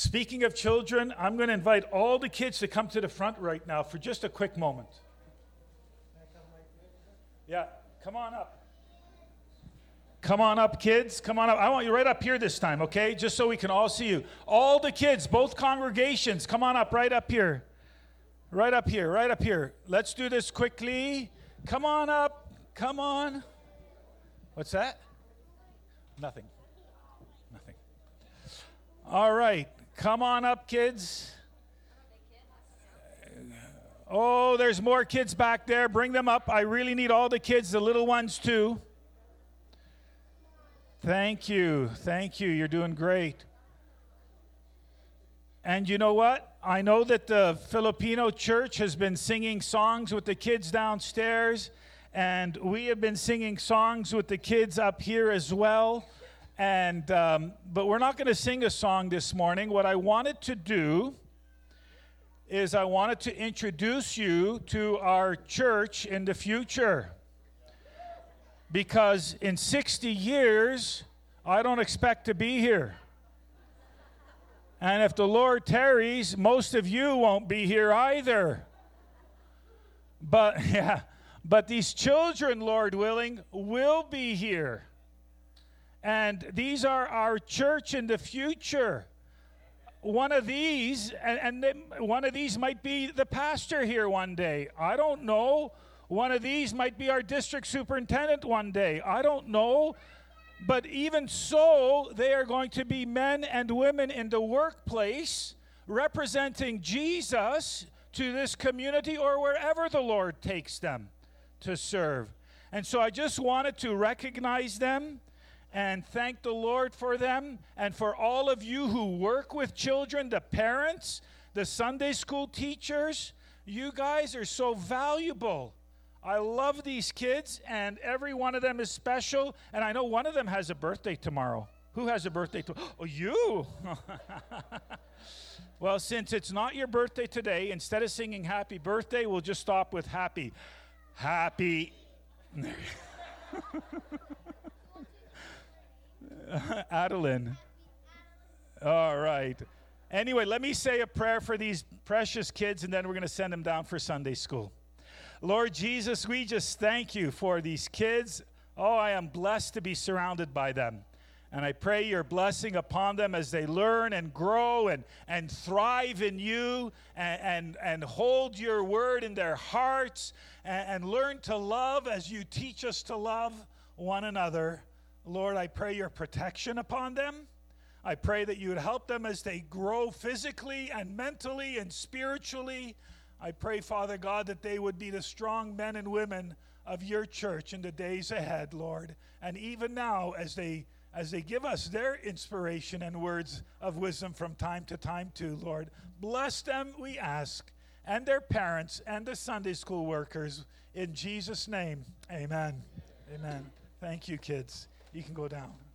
Speaking of children, I'm going to invite all the kids to come to the front right now for just a quick moment. Yeah, come on up. Come on up, kids. Come on up. I want you right up here this time, okay? Just so we can all see you. All the kids, both congregations, come on up, right up here. Right up here, right up here. Let's do this quickly. Come on up. Come on. What's that? Nothing. Nothing. All right. Come on up, kids. Oh, there's more kids back there. Bring them up. I really need all the kids, the little ones too. Thank you. Thank you. You're doing great. And you know what? I know that the Filipino church has been singing songs with the kids downstairs, and we have been singing songs with the kids up here as well. And but we're not going to sing a song this morning. What I wanted to do is I wanted to introduce you to our church in the future. Because in 60 years, I don't expect to be here. And if the Lord tarries, most of you won't be here either. But these children, Lord willing, will be here. And these are our church in the future. One of these, one of these might be the pastor here one day. I don't know. One of these might be our district superintendent one day. I don't know. But even so, they are going to be men and women in the workplace representing Jesus to this community or wherever the Lord takes them to serve. And so I just wanted to recognize them and thank the Lord for them, and for all of you who work with children, the parents, the Sunday school teachers. You guys are so valuable. I love these kids, and every one of them is special, and I know one of them has a birthday tomorrow. Who has a birthday tomorrow? Oh, you! Well, since it's not your birthday today, instead of singing happy birthday, we'll just stop with happy. Adeline. All right. Anyway, let me say a prayer for these precious kids, and then we're going to send them down for Sunday school. Lord Jesus, we just thank you for these kids. Oh, I am blessed to be surrounded by them. And I pray your blessing upon them as they learn and grow and thrive in you and hold your word in their hearts and learn to love as you teach us to love one another. Lord, I pray your protection upon them. I pray that you would help them as they grow physically and mentally and spiritually. I pray, Father God, that they would be the strong men and women of your church in the days ahead, Lord. And even now, as they give us their inspiration and words of wisdom from time to time too, Lord, bless them, we ask, and their parents and the Sunday school workers. In Jesus' name, amen. Amen. Thank you, kids. You can go down.